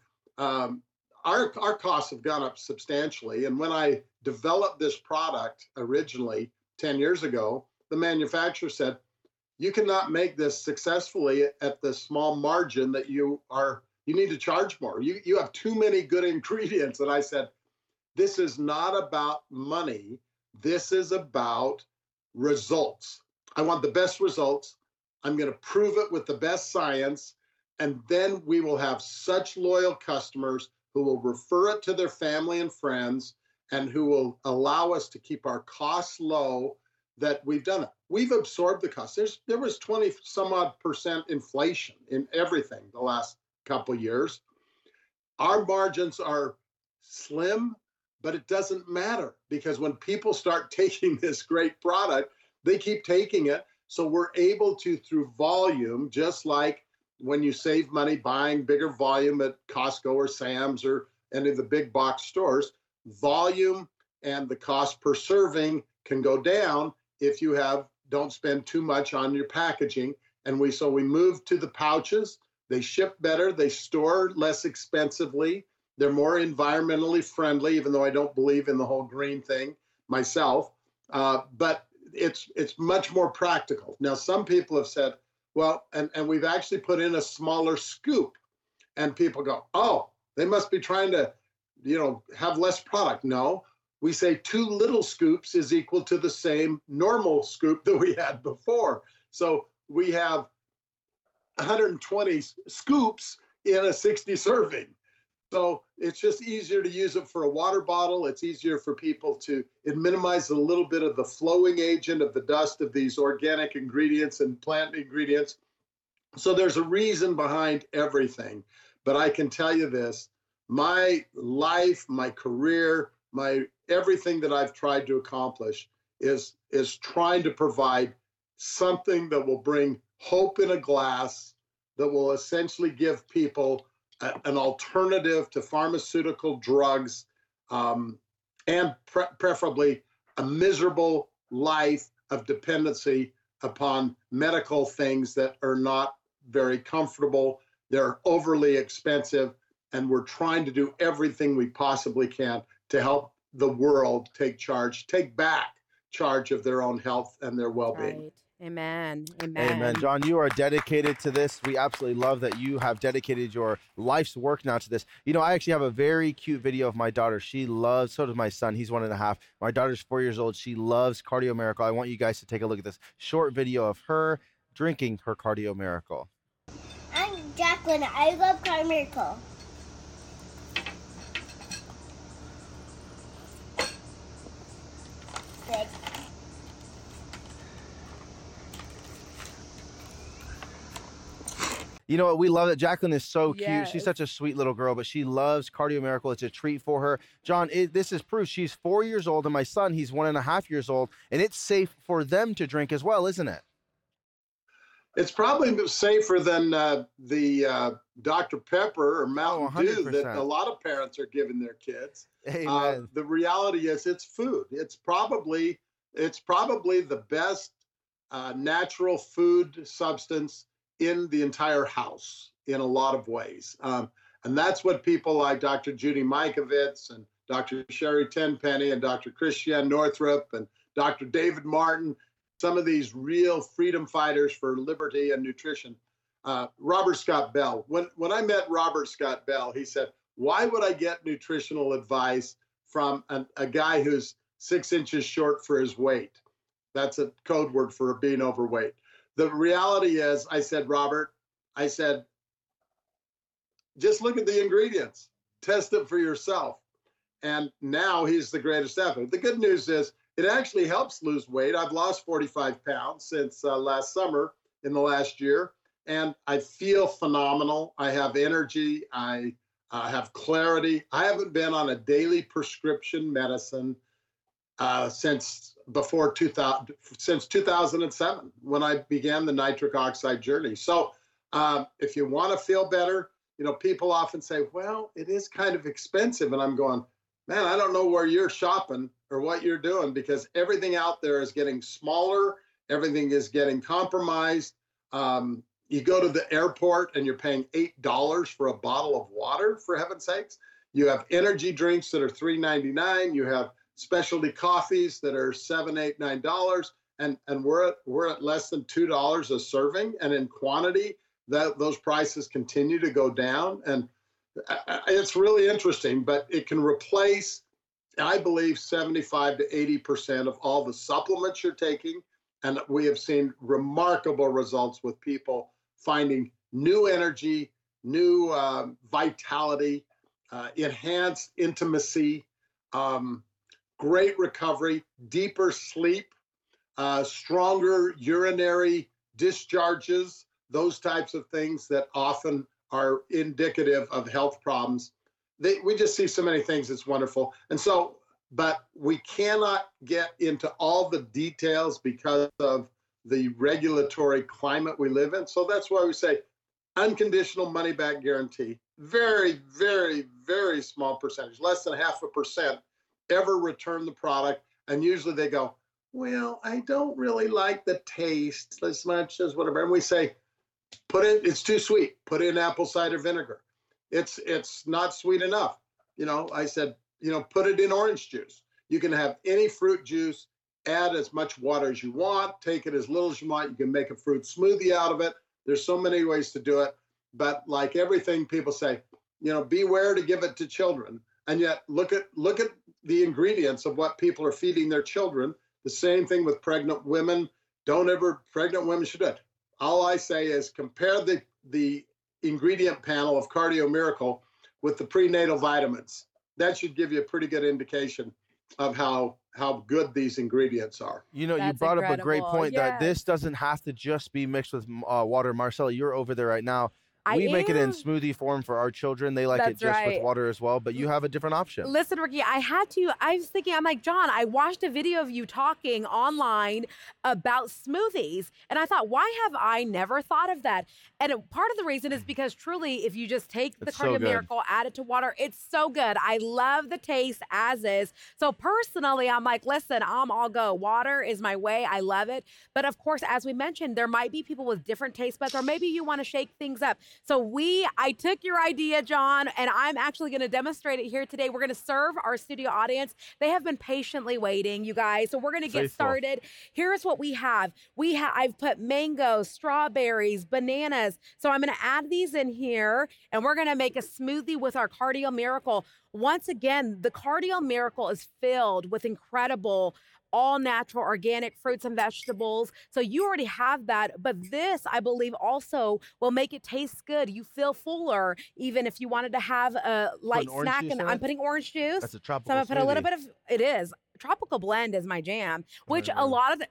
our costs have gone up substantially. And when I developed this product originally 10 years ago, the manufacturer said, you cannot make this successfully at the small margin that you need to charge more. You have too many good ingredients. And I said, this is not about money. This is about results. I want the best results. I'm going to prove it with the best science. And then we will have such loyal customers who will refer it to their family and friends, and who will allow us to keep our costs low, that we've done it. We've absorbed the costs. There was 20 some odd % inflation in everything the last couple of years. Our margins are slim, but it doesn't matter, because when people start taking this great product, they keep taking it. So we're able to, through volume, just like when you save money buying bigger volume at Costco or Sam's or any of the big box stores, volume and the cost per serving can go down if you don't spend too much on your packaging. And we moved to the pouches. They ship better, they store less expensively, they're more environmentally friendly, even though I don't believe in the whole green thing myself. But it's much more practical. Now, some people have said, well, and we've actually put in a smaller scoop, and people go, oh, they must be trying to, have less product. No, we say 2 little scoops is equal to the same normal scoop that we had before. So we have 120 scoops in a 60 serving. So it's just easier to use it for a water bottle. It's easier for people it minimizes a little bit of the flowing agent of the dust of these organic ingredients and plant ingredients. So there's a reason behind everything. But I can tell you this, my life, my career, everything that I've tried to accomplish is trying to provide something that will bring hope in a glass, that will essentially give people an alternative to pharmaceutical drugs, and preferably a miserable life of dependency upon medical things that are not very comfortable. They're overly expensive, and we're trying to do everything we possibly can to help the world take back charge of their own health and their well-being. Right. Amen. Amen. John, you are dedicated to this. We absolutely love that you have dedicated your life's work now to this. I actually have a very cute video of my daughter. She loves, so does my son. He's 1.5. My daughter's 4 years old. She loves Cardio Miracle. I want you guys to take a look at this short video of her drinking her Cardio Miracle. I'm Jacqueline. I love Cardio Miracle. Good. You know what? We love it. Jacqueline is so cute. Yes. She's such a sweet little girl, but she loves Cardio Miracle. It's a treat for her. John, this is proof. She's 4 years old, and my son, he's 1.5 years old, and it's safe for them to drink as well, isn't it? It's probably safer than the Dr. Pepper or Mountain Dew that a lot of parents are giving their kids. Amen. The reality is it's food. It's probably the best natural food substance in the entire house in a lot of ways. And that's what people like Dr. Judy Mikovits and Dr. Sherry Tenpenny and Dr. Christiane Northrup and Dr. David Martin, some of these real freedom fighters for liberty and nutrition. Robert Scott Bell, when I met Robert Scott Bell, he said, why would I get nutritional advice from a guy who's 6 inches short for his weight? That's a code word for being overweight. The reality is, I said, Robert, just look at the ingredients, test it for yourself. And now he's the greatest ever. The good news is it actually helps lose weight. I've lost 45 pounds since last summer in the last year, and I feel phenomenal. I have energy. I have clarity. I haven't been on a daily prescription medicine since 2007, when I began the nitric oxide journey. So if you want to feel better, people often say, well, it is kind of expensive. And I'm going, man, I don't know where you're shopping or what you're doing, because everything out there is getting smaller. Everything is getting compromised. You go to the airport and you're paying $8 for a bottle of water, for heaven's sakes. You have energy drinks that are $3.99. You have specialty coffees that are $7, $8, $9, and we're at less than $2 a serving, and in quantity, those prices continue to go down, and it's really interesting. But it can replace, I believe, 75 to 80% of all the supplements you're taking, and we have seen remarkable results with people finding new energy, new vitality, enhanced intimacy. Great recovery, deeper sleep, stronger urinary discharges, those types of things that often are indicative of health problems. We just see so many things. It's wonderful. And so, but we cannot get into all the details because of the regulatory climate we live in. So that's why we say unconditional money back guarantee. Very, very, very small percentage, less than 0.5%. ever return the product. And usually they go, well, I don't really like the taste as much as whatever. And we say, it's too sweet. Put in apple cider vinegar. It's not sweet enough. I said, put it in orange juice. You can have any fruit juice, add as much water as you want, take it as little as you want. You can make a fruit smoothie out of it. There's so many ways to do it. But like everything, people say, beware to give it to children. And yet look at the ingredients of what people are feeding their children. The same thing with pregnant women. Pregnant women should do it. All I say is compare the ingredient panel of Cardio Miracle with the prenatal vitamins. That should give you a pretty good indication of how good these ingredients are. You brought up a great point that this doesn't have to just be mixed with water. Marcella, you're over there right now. We make it in smoothie form for our children. They like it just with water as well, but you have a different option. Listen, Ricky, I was thinking, I'm like, John, I watched a video of you talking online about smoothies, and I thought, why have I never thought of that? And part of the reason is because truly, if you just take the Cardio Miracle, add it to water, it's so good. I love the taste as is. So personally, I'm like, listen, I'll go. Water is my way. I love it. But of course, as we mentioned, there might be people with different taste buds, or maybe you want to shake things up. So I took your idea, John, and I'm actually going to demonstrate it here today. We're going to serve our studio audience. They have been patiently waiting, you guys. So we're going to get started. Here's what we have. I've put mangoes, strawberries, bananas. So I'm going to add these in here, and we're going to make a smoothie with our Cardio Miracle. Once again, the Cardio Miracle is filled with incredible all natural organic fruits and vegetables. So you already have that, but this, I believe, also will make it taste good. You feel fuller, even if you wanted to have a light snack. And I'm putting orange juice. That's a tropical So I'm going to put a little bit of, it is. Tropical blend is my jam, which a lot of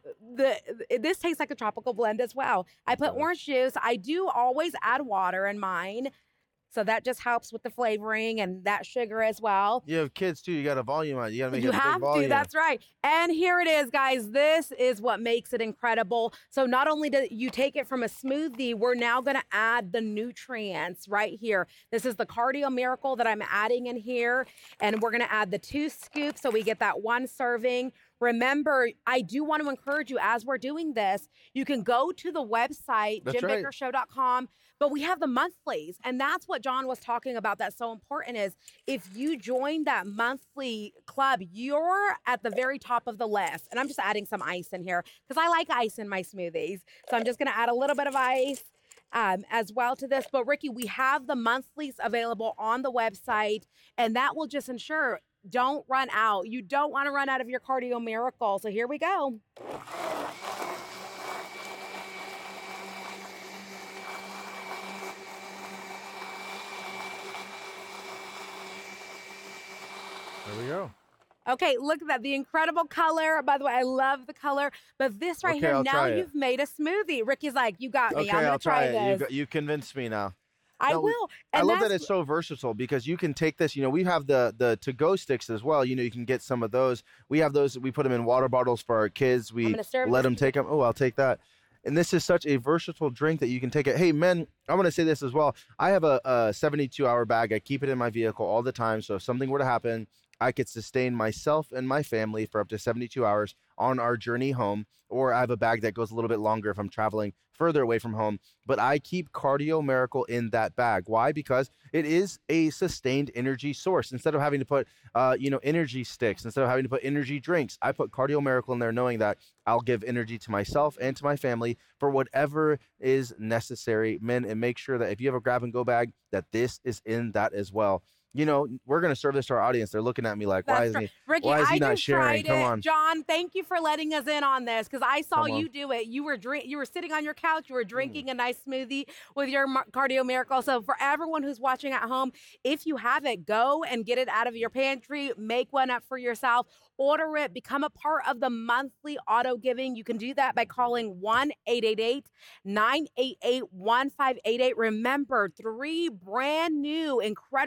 this tastes like a tropical blend as well. I put orange juice. I do always add water in mine. So that just helps with the flavoring and that sugar as well. You have kids too. You got to volume on. You got to make it a big volume. You have to. That's right. And here it is, guys. This is what makes it incredible. So not only do you take it from a smoothie, we're now going to add the nutrients right here. This is the Cardio Miracle that I'm adding in here. And we're going to add the 2 scoops so we get that 1 serving. Remember, I do want to encourage you as we're doing this, you can go to the website, JimBakkerShow.com, but we have the monthlies. And that's what John was talking about that's so important is if you join that monthly club, you're at the very top of the list. And I'm just adding some ice in here because I like ice in my smoothies. So I'm just going to add a little bit of ice as well to this. But Ricky, we have the monthlies available on the website, and that will just ensure don't run out. You don't want to run out of your Cardio Miracle. So here we go. There we go. Okay, look at that. The incredible color. By the way, I love the color. But this right here, now you've made a smoothie. Ricky's like, you got me. I'm going to try this. You convinced me now. I will. And I love that it's so versatile because you can take this, we have the to-go sticks as well. You can get some of those. We have those. We put them in water bottles for our kids. We let them take them. Oh, I'll take that. And this is such a versatile drink that you can take it. Hey, men, I'm going to say this as well. I have a 72-hour bag. I keep it in my vehicle all the time. So if something were to happen, I could sustain myself and my family for up to 72 hours on our journey home. Or I have a bag that goes a little bit longer if I'm traveling further away from home. But I keep Cardio Miracle in that bag. Why? Because it is a sustained energy source. Instead of having to put, energy sticks, instead of having to put energy drinks, I put Cardio Miracle in there knowing that I'll give energy to myself and to my family for whatever is necessary. Men, and make sure that if you have a grab-and-go bag, that this is in that as well. We're going to serve this to our audience. They're looking at me like, why is he not sharing? Come on. John, thank you for letting us in on this because I saw you do it. You were sitting on your couch. You were drinking a nice smoothie with your Cardio Miracle. So for everyone who's watching at home, if you have it, go and get it out of your pantry. Make one up for yourself. Order it. Become a part of the monthly auto giving. You can do that by calling 1-888-988-1588. Remember, 3 brand new incredible ingredients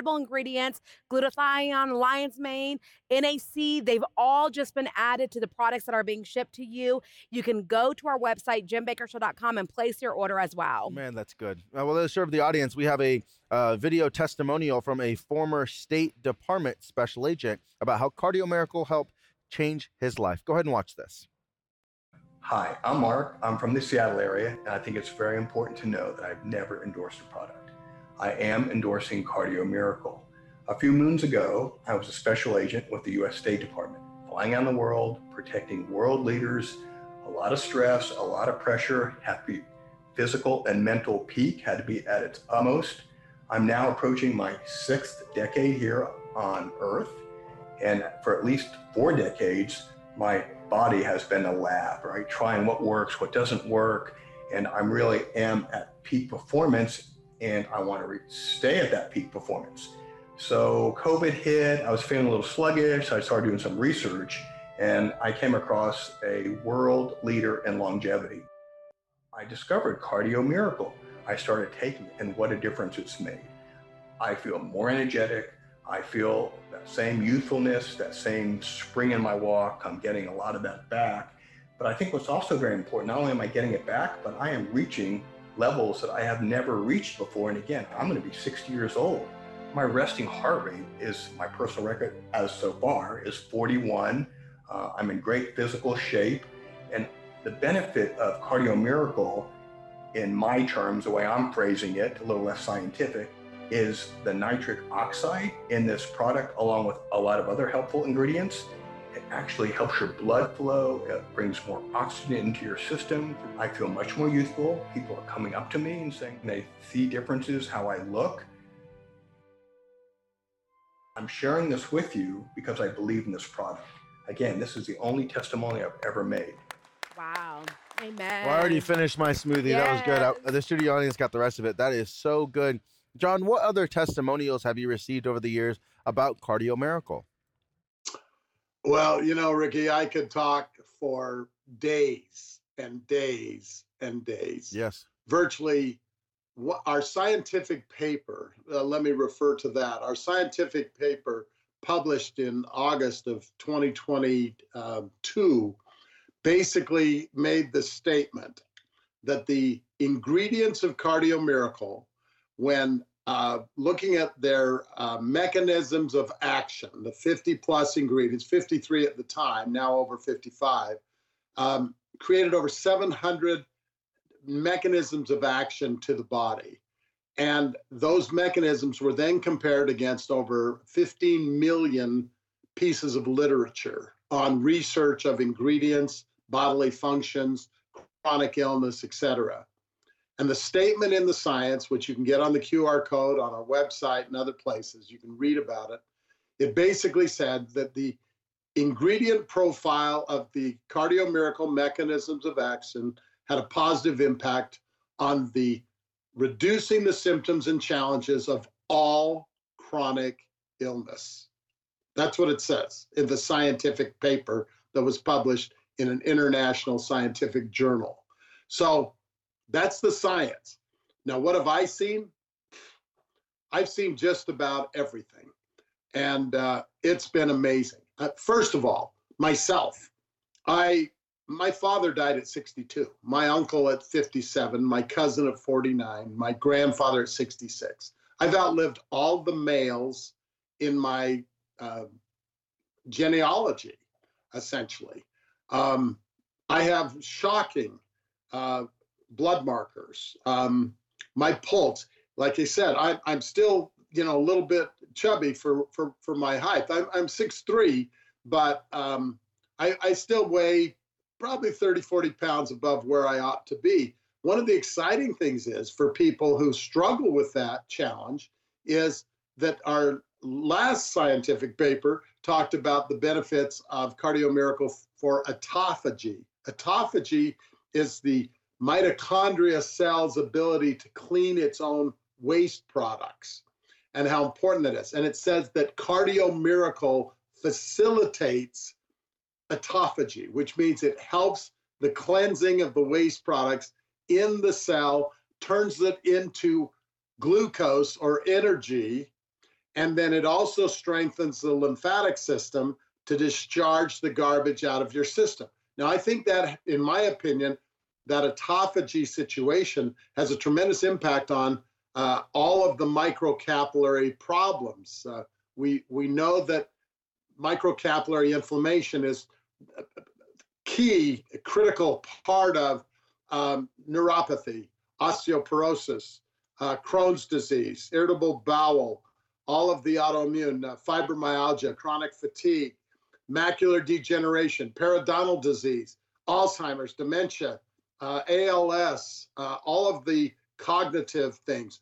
ingredients, glutathione, lion's mane, NAC. They've all just been added to the products that are being shipped to you. You can go to our website, JimBakkerShow.com, and place your order as well. Man, that's good. Well, let's serve the audience. We have a video testimonial from a former State Department special agent about how Cardio Miracle helped change his life. Go ahead and watch this. Hi, I'm Mark. I'm from the Seattle area, and I think it's very important to know that I've never endorsed a product. I am endorsing Cardio Miracle. A few moons ago, I was a special agent with the U.S. State Department, flying around the world, protecting world leaders, a lot of stress, a lot of pressure, had to be physical and mental peak, had to be at its utmost. I'm now approaching my 6th decade here on Earth, and for at least 4 decades, my body has been a lab, right? Trying what works, what doesn't work, and I really am at peak performance, and I want to stay at that peak performance. So COVID hit, I was feeling a little sluggish, so I started doing some research, and I came across a world leader in longevity. I discovered Cardio Miracle. I started taking it, and what a difference it's made. I feel more energetic. I feel that same youthfulness, that same spring in my walk. I'm getting a lot of that back. But I think what's also very important, not only am I getting it back, but I am reaching levels that I have never reached before. And again, I'm going to be 60 years old. My resting heart rate is, my personal record as so far, is 41. I'm in great physical shape. And the benefit of Cardio Miracle, in my terms, the way I'm phrasing it, a little less scientific, is the nitric oxide in this product, along with a lot of other helpful ingredients. It actually helps your blood flow. It brings more oxygen into your system. I feel much more youthful. People are coming up to me and saying they see differences, how I look. I'm sharing this with you because I believe in this product. Again, this is the only testimony I've ever made. Wow. Amen. Well, I already finished my smoothie. Yes. That was good. The studio audience got the rest of it. That is so good. John, what other testimonials have you received over the years about Cardio Miracle? Well, you know, Ricky, I could talk for days and days and days. Yes. Virtually, our scientific paper, let me refer to that. Our scientific paper published in August of 2022 basically made the statement that the ingredients of Cardio Miracle, when looking at their mechanisms of action, the 50 plus ingredients, 53 at the time, now over 55, created over 700 mechanisms of action to the body. And those mechanisms were then compared against over 15 million pieces of literature on research of ingredients, bodily functions, chronic illness, etc. And the statement in the science, which you can get on the QR code on our website and other places, you can read about it. It basically said that the ingredient profile of the Cardio Miracle mechanisms of action had a positive impact on the reducing the symptoms and challenges of all chronic illness. That's what it says in the scientific paper that was published in an international scientific journal. So that's the science. Now, what have I seen? I've seen just about everything. And it's been amazing. First of all, myself, my father died at 62, my uncle at 57, my cousin at 49, my grandfather at 66. I've outlived all the males in my genealogy, essentially. I have shocking blood markers. My pulse, like I said, I'm still, a little bit chubby for my height. I'm 6'3", but I still weigh probably 30, 40 pounds above where I ought to be. One of the exciting things is for people who struggle with that challenge is that our last scientific paper talked about the benefits of Cardio Miracle for autophagy. Autophagy is the mitochondria cell's ability to clean its own waste products and how important that is. And it says that Cardio Miracle facilitates autophagy, which means it helps the cleansing of the waste products in the cell, turns it into glucose or energy, And then it also strengthens the lymphatic system to discharge the garbage out of your system. Now, I think that, in my opinion, that autophagy situation has a tremendous impact on all of the microcapillary problems. We know that microcapillary inflammation is a key, a critical part of neuropathy, osteoporosis, Crohn's disease, irritable bowel, all of the autoimmune, fibromyalgia, chronic fatigue, macular degeneration, periodontal disease, Alzheimer's, dementia, ALS, all of the cognitive things.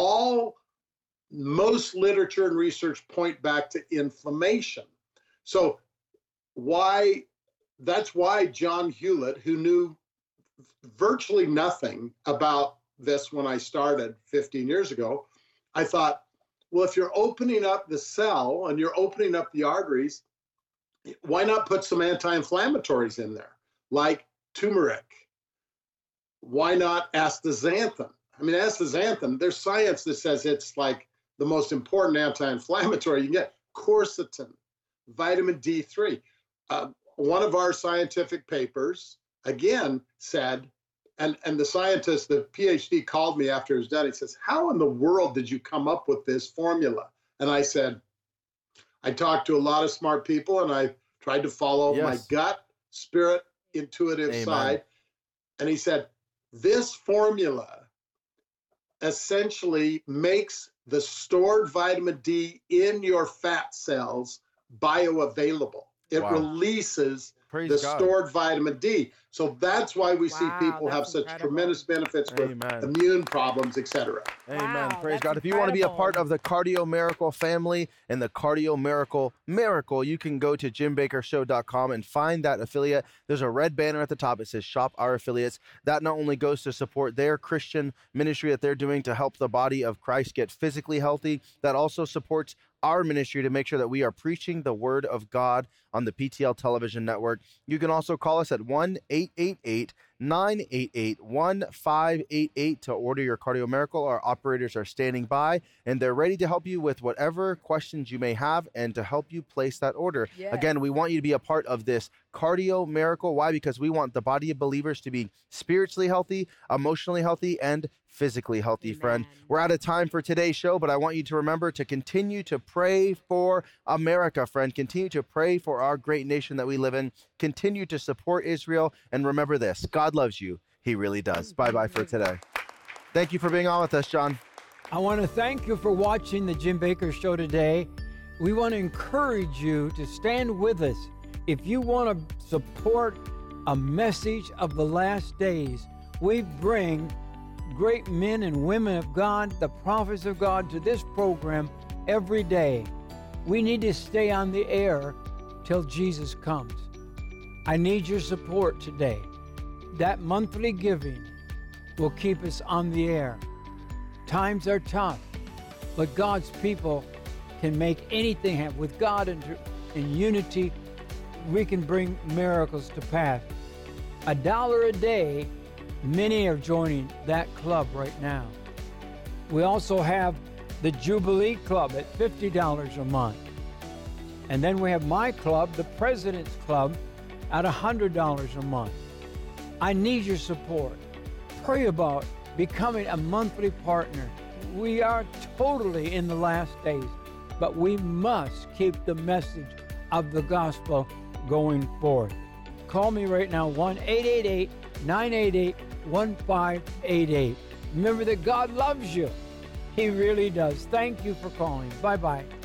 Most literature and research point back to inflammation. So that's why John Hewlett, who knew virtually nothing about this when I started 15 years ago, I thought, well, if you're opening up the cell and you're opening up the arteries, why not put some anti-inflammatories in there, like turmeric? Why not astaxanthin? I mean, astaxanthin, there's science that says it's like the most important anti-inflammatory you can get. Quercetin, vitamin D3. One of our scientific papers, again, said, and the scientist, the PhD, called me after it was done. He says, how in the world did you come up with this formula? And I said, I talked to a lot of smart people, and I tried to follow my gut, spirit, intuitive side. And he said, this formula essentially makes the stored vitamin D in your fat cells bioavailable. It releases the stored vitamin D. So that's why we see people have such tremendous benefits with immune problems, etc. Amen. Praise God. If you want to be a part of the Cardio Miracle family and the Cardio Miracle, you can go to JimBakkerShow.com and find that affiliate. There's a red banner at the top. It says Shop Our Affiliates. That not only goes to support their Christian ministry that they're doing to help the body of Christ get physically healthy, that also supports our ministry to make sure that we are preaching the word of God on the PTL television network. You can also call us at 1-888-988-1588 to order your Cardio Miracle. Our operators are standing by, and they're ready to help you with whatever questions you may have and to help you place that order. Yes. Again, we want you to be a part of this Cardio Miracle. Why? Because we want the body of believers to be spiritually healthy, emotionally healthy, and physically healthy. Amen. Friend. We're out of time for today's show, but I want you to remember to continue to pray for America, friend. Continue to pray for our great nation that we live in. Continue to support Israel, and remember this: God loves you. He really does. Bye-bye for today. Thank you for being on with us, John. I want to thank you for watching the Jim Bakker Show today. We want to encourage you to stand with us. If you want to support a message of the last days, we bring great men and women of God, the prophets of God, to this program every day. We need to stay on the air till Jesus comes. I need your support today. That monthly giving will keep us on the air. Times are tough, but God's people can make anything happen. With God in unity, we can bring miracles to pass. $1 a day, many are joining that club right now. We also have the Jubilee Club at $50 a month. And then we have my club, the President's Club, at $100 a month. I need your support. Pray about becoming a monthly partner. We are totally in the last days, but we must keep the message of the gospel going forward. Call me right now, 1-888-988-1588. Remember that God loves you. He really does. Thank you for calling. Bye-bye.